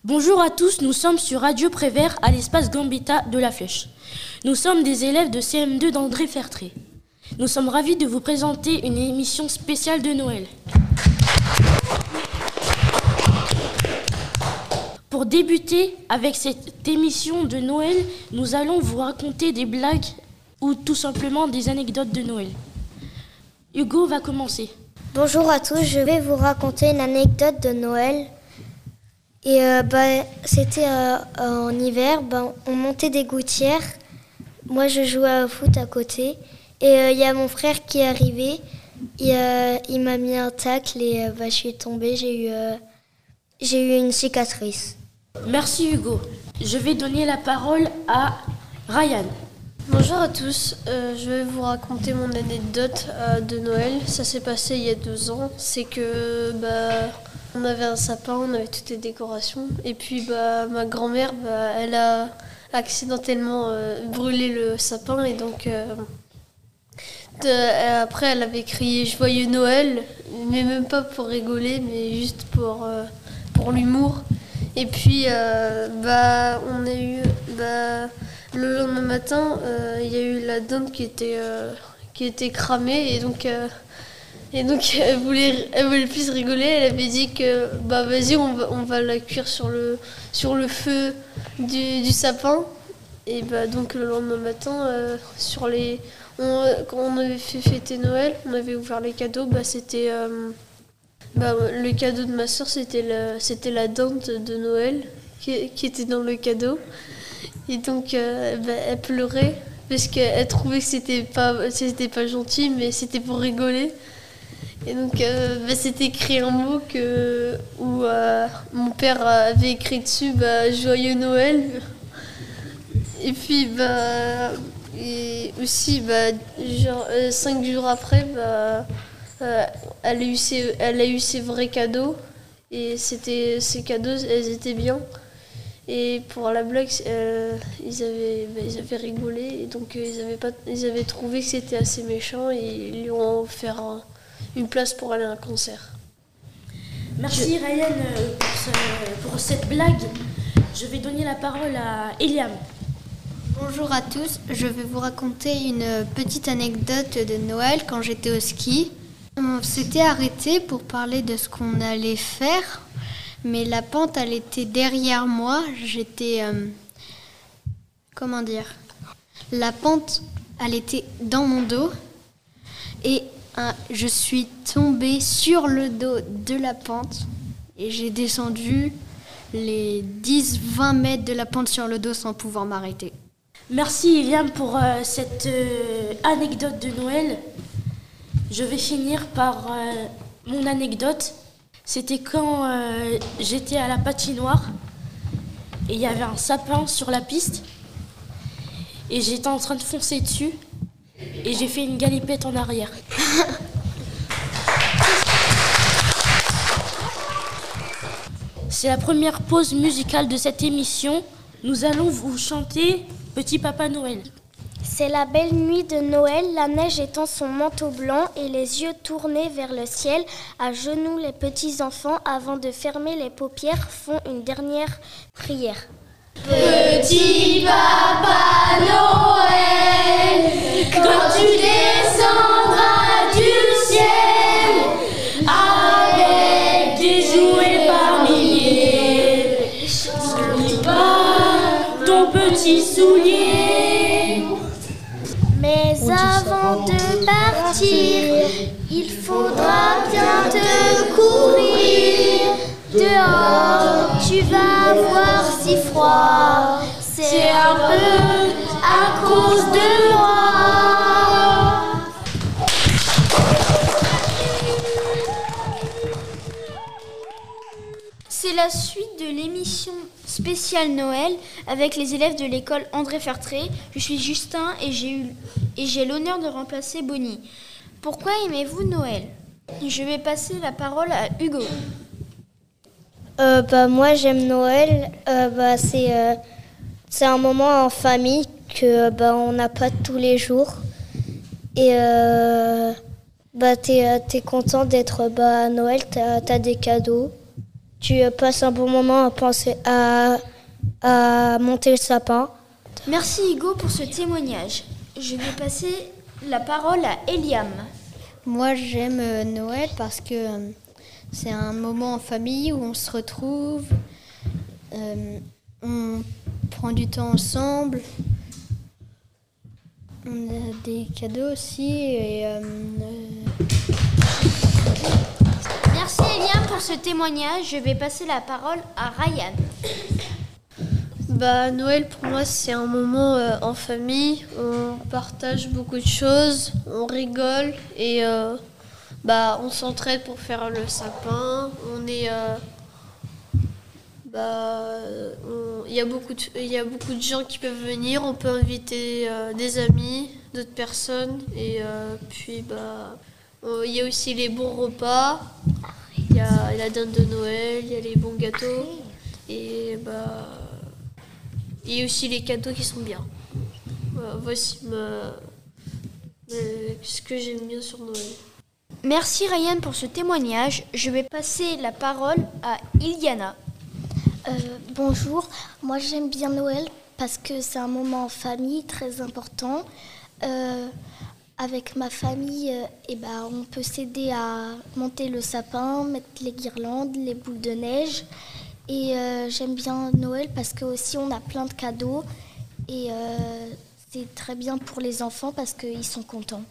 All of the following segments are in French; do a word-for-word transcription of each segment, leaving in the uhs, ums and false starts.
Bonjour à tous, nous sommes sur Radio Prévert à l'espace Gambetta de la Flèche. Nous sommes des élèves de C M deux d'André Fertré. Nous sommes ravis de vous présenter une émission spéciale de Noël. Pour débuter avec cette émission de Noël, nous allons vous raconter des blagues ou tout simplement des anecdotes de Noël. Hugo va commencer. Bonjour à tous, je vais vous raconter une anecdote de Noël. Et euh, bah, c'était euh, en hiver, bah, on montait des gouttières. Moi, je jouais au foot à côté. Et il euh, y a mon frère qui est arrivé. Et, euh, il m'a mis un tacle et euh, bah, je suis tombée. J'ai eu, euh, j'ai eu une cicatrice. Merci Hugo. Je vais donner la parole à Ryan. Bonjour à tous, euh, je vais vous raconter mon anecdote euh, de Noël. Ça s'est passé il y a deux ans. C'est que bah, on avait un sapin, on avait toutes les décorations. Et puis bah, ma grand-mère, bah, elle a accidentellement euh, brûlé le sapin. Et donc euh, de, après elle avait crié Joyeux Noël, mais même pas pour rigoler, mais juste pour, euh, pour l'humour. Et puis euh, bah, on a eu... Bah, le lendemain matin, euh, il y a eu la dinde qui était, euh, qui était cramée et donc, euh, et donc elle voulait, elle voulait plus rigoler. Elle avait dit que bah vas-y, on va, on va la cuire sur le, sur le feu du, du sapin. Et bah donc le lendemain matin, euh, sur les, on, quand on avait fait fêter Noël, on avait ouvert les cadeaux. Bah c'était, euh, bah, le cadeau de ma soeur, c'était la, c'était la dinde de Noël qui, qui était dans le cadeau. Et donc, euh, bah, elle pleurait parce qu'elle trouvait que c'était pas, c'était pas gentil, mais c'était pour rigoler. Et donc, euh, bah, c'était écrit un mot que, où euh, mon père avait écrit dessus bah, Joyeux Noël. Et puis, bah, et aussi, bah, genre, euh, cinq jours après, bah, euh, elle, a eu ses, elle a eu ses vrais cadeaux. Et c'était, ces cadeaux, elles étaient bien. Et pour la blague, euh, ils, avaient, bah, ils avaient rigolé, et donc euh, ils, avaient pas, ils avaient trouvé que c'était assez méchant et ils lui ont offert un, une place pour aller à un concert. Merci Je... Ryan pour, ce, pour cette blague. Je vais donner la parole à Eliam. Bonjour à tous, je vais vous raconter une petite anecdote de Noël quand j'étais au ski. On s'était arrêté pour parler de ce qu'on allait faire. Mais la pente, elle était derrière moi. J'étais... Euh, comment dire ? La pente, elle était dans mon dos. Et euh, je suis tombée sur le dos de la pente. Et j'ai descendu les dix à vingt mètres de la pente sur le dos sans pouvoir m'arrêter. Merci Iliam pour euh, cette euh, anecdote de Noël. Je vais finir par euh, mon anecdote. C'était quand euh, j'étais à la patinoire et il y avait un sapin sur la piste et j'étais en train de foncer dessus et j'ai fait une galipette en arrière. C'est la première pause musicale de cette émission. Nous allons vous chanter Petit Papa Noël. C'est la belle nuit de Noël, la neige étend son manteau blanc et les yeux tournés vers le ciel. À genoux, les petits enfants, avant de fermer les paupières, font une dernière prière. Petit Papa Noël, quand tu descendras du ciel, avec des jouets par milliers, n'oublie pas ton petit soulier. Mais avant de partir, il faudra bien te couvrir. Dehors, tu vas avoir si froid. C'est un peu à cause de moi. C'est la suite de l'émission spéciale Noël avec les élèves de l'école André Fertré. Je suis Justin et j'ai eu et j'ai l'honneur de remplacer Bonnie. Pourquoi aimez-vous Noël ? Je vais passer la parole à Hugo. Euh, bah, moi j'aime Noël. Euh, bah, c'est, euh, c'est un moment en famille que bah, on n'a pas tous les jours. Et euh, bah, t'es, t'es content d'être bah, à Noël, t'as, t'as des cadeaux. tu passes un bon moment à penser à, à monter le sapin. Merci Hugo pour ce témoignage. Je vais passer la parole à Eliam. Moi, j'aime euh, Noël parce que euh, c'est un moment en famille où on se retrouve, euh, on prend du temps ensemble, on a des cadeaux aussi. Et, euh, euh... Merci Eliam pour ce témoignage. Je vais passer la parole à Ryan. Bah, Noël, pour moi, c'est un moment euh, en famille. On partage beaucoup de choses, on rigole et euh, bah, on s'entraide pour faire le sapin. On est... Euh, bah, il y a beaucoup de, il y a beaucoup de gens qui peuvent venir. On peut inviter euh, des amis, d'autres personnes. Et euh, puis, bah, il y a aussi les bons repas. Il y a la dinde de Noël, il y a les bons gâteaux. Et bah... Et aussi les cadeaux qui sont bien. Voilà, voici ma... ce que j'aime bien sur Noël. Merci Ryan pour ce témoignage. Je vais passer la parole à Iliana. Euh, bonjour, moi j'aime bien Noël parce que c'est un moment en famille très important. Euh, avec ma famille, euh, et ben, on peut s'aider à monter le sapin, mettre les guirlandes, les boules de neige. Et euh, j'aime bien Noël parce que aussi on a plein de cadeaux et euh, c'est très bien pour les enfants parce qu'ils sont contents.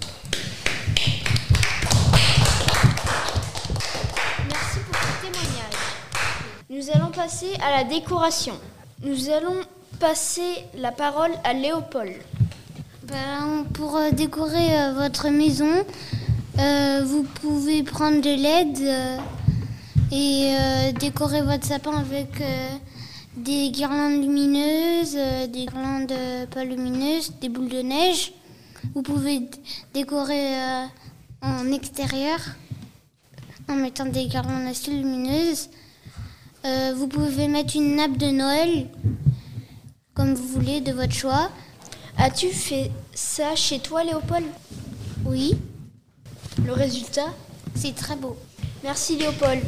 Merci pour ce témoignage. Nous allons passer à la décoration. Nous allons passer la parole à Léopold. Ben, pour euh, décorer euh, votre maison, euh, vous pouvez prendre de l'E D euh, et euh, décorer votre sapin avec euh, des guirlandes lumineuses, euh, des guirlandes euh, pas lumineuses, des boules de neige. Vous pouvez d- décorer euh, en extérieur en mettant des guirlandes assez lumineuses. Euh, vous pouvez mettre une nappe de Noël, comme vous voulez, de votre choix. As-tu fait ça chez toi, Léopold? Oui, Le résultat? c'est très beau. Merci Léopold.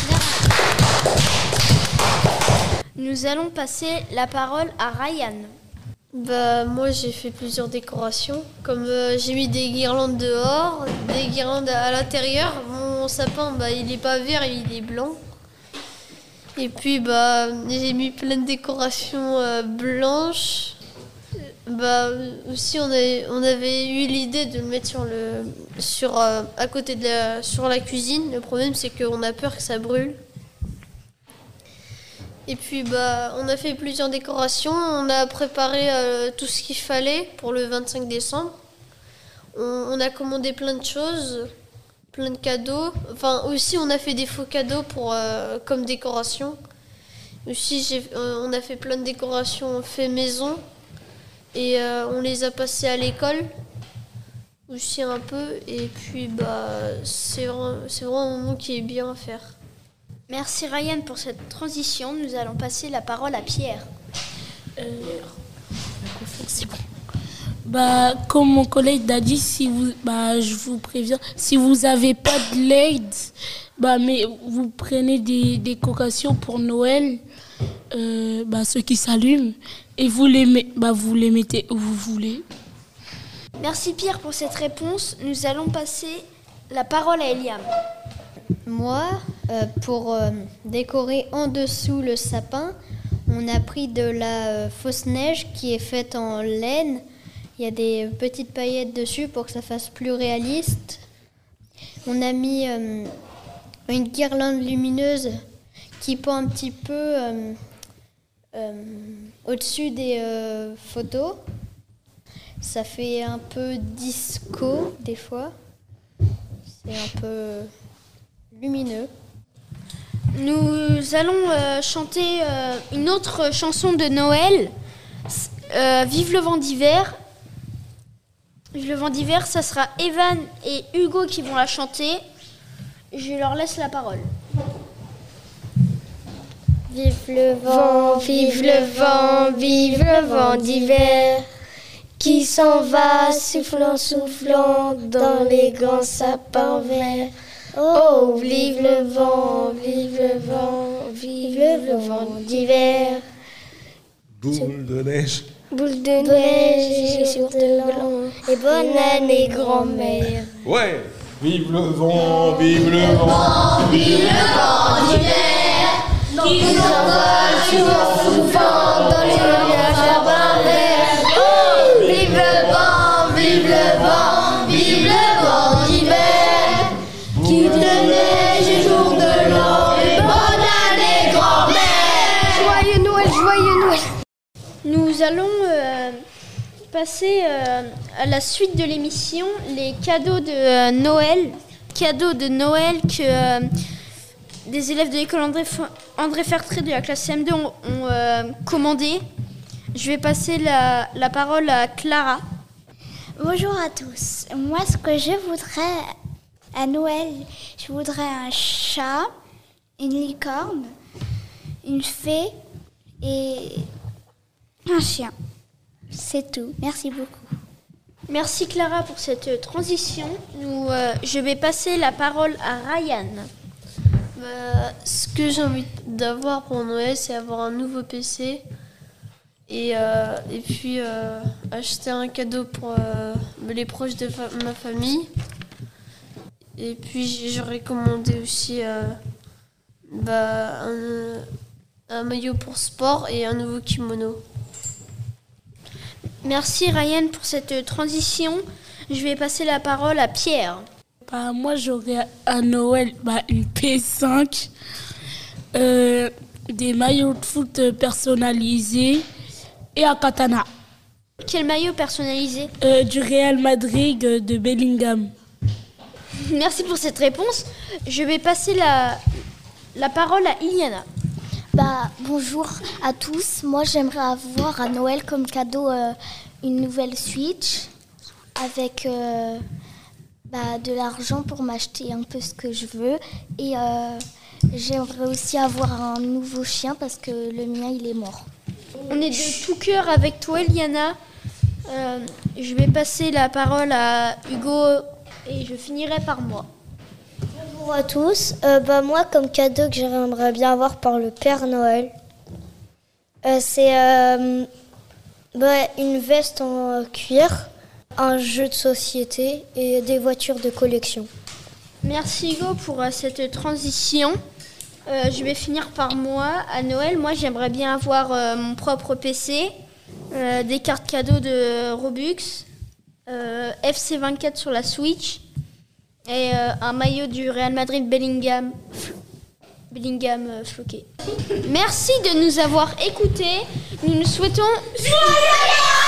Nous allons passer la parole à Ryan. Bah, moi, j'ai fait plusieurs décorations. Comme euh, j'ai mis des guirlandes dehors, des guirlandes à l'intérieur. Mon sapin, bah, il est pas vert, il est blanc. Et puis, bah, j'ai mis plein de décorations euh, blanches. Bah, aussi, on, avait, on avait eu l'idée de le mettre sur le, sur, euh, à côté de la, sur la cuisine. Le problème, c'est qu'on a peur que ça brûle. Et puis, bah, on a fait plusieurs décorations. On a préparé euh, tout ce qu'il fallait pour le vingt-cinq décembre. On, on a commandé plein de choses, plein de cadeaux. Enfin, aussi, on a fait des faux cadeaux pour, euh, comme décoration. Aussi, j'ai, euh, on a fait plein de décorations fait maison. Et euh, on les a passés à l'école aussi un peu. Et puis, bah, c'est vraiment, c'est vraiment un moment qui est bien à faire. Merci Ryan pour cette transition. Nous allons passer la parole à Pierre. Euh, c'est bon. Bah, comme mon collègue l'a dit, si vous, bah, je vous préviens, si vous n'avez pas de L E D, bah, mais vous prenez des décorations pour Noël, euh, bah, ceux qui s'allument, et vous les, met, bah, vous les mettez où vous voulez. Merci Pierre pour cette réponse. Nous allons passer la parole à Eliam. Moi, euh, pour euh, décorer en dessous le sapin, on a pris de la euh, fausse neige qui est faite en laine. Il y a des petites paillettes dessus pour que ça fasse plus réaliste. On a mis euh, une guirlande lumineuse qui pend un petit peu euh, euh, au-dessus des euh, photos. Ça fait un peu disco des fois. C'est un peu lumineux. Nous allons euh, chanter euh, une autre chanson de Noël. Euh, Vive le vent d'hiver. Vive le vent d'hiver, ça sera Evan et Hugo qui vont la chanter. Je leur laisse la parole. Vive le vent, vive le vent, vive le vent d'hiver, qui s'en va soufflant, soufflant dans les grands sapins verts. Oh, vive le vent, vive le vent, vive le vent d'hiver. Boule de neige. Boule de neige et sur de blanc. Et bonne année, grand-mère. Ouais. Vive le vent, vive le vent, vive le vent d'hiver, qui nous envole toujours souvent dans les jardins verts. Oh, vive le vent, vive le vent, vive le vent d'hiver, qui de neige et jour de l'an, et bonne année grand-mère. Joyeux Noël, joyeux Noël. Nous allons euh, passer euh, à la suite de l'émission, les cadeaux de euh, Noël. Cadeaux de Noël que euh, des élèves de l'école André, André Fertré de la classe C M deux ont, ont euh, commandé. Je vais passer la, la parole à Clara. Bonjour à tous. Moi, ce que je voudrais à Noël, je voudrais un chat, une licorne, une fée et un chien. C'est tout. Merci beaucoup. Merci Clara pour cette transition. Nous, euh, je vais passer la parole à Ryan. Bah, ce que j'ai envie d'avoir pour Noël, c'est avoir un nouveau P C et, euh, et puis euh, acheter un cadeau pour euh, les proches de fa- ma famille. Et puis j'aurais commandé aussi euh, bah, un, un maillot pour sport et un nouveau kimono. Merci Ryan pour cette transition. Je vais passer la parole à Pierre. Bah, moi, j'aurais à Noël bah, une P cinq, euh, des maillots de foot personnalisés et un katana. Quel maillot personnalisé ? euh, Du Real Madrid de Bellingham. Merci pour cette réponse. Je vais passer la, la parole à Iliana. Bah, bonjour à tous. Moi, j'aimerais avoir à Noël comme cadeau euh, une nouvelle Switch avec euh, bah, de l'argent pour m'acheter un peu ce que je veux. Et euh, j'aimerais aussi avoir un nouveau chien parce que le mien, il est mort. On est de tout cœur avec toi, Iliana. Euh, je vais passer la parole à Hugo et je finirai par moi. Bonjour à tous. Euh, bah, moi, comme cadeau que j'aimerais bien avoir par le Père Noël, euh, c'est euh, bah, une veste en euh, cuir, un jeu de société et des voitures de collection. Merci Hugo pour euh, cette transition. Euh, je vais finir par moi. À Noël, moi, j'aimerais bien avoir euh, mon propre P C, euh, des cartes cadeaux de Robux, euh, F C vingt-quatre sur la Switch, et euh, un maillot du Real Madrid Bellingham, Bellingham euh, floqué. Merci de nous avoir écoutés. Nous nous souhaitons... Joyeux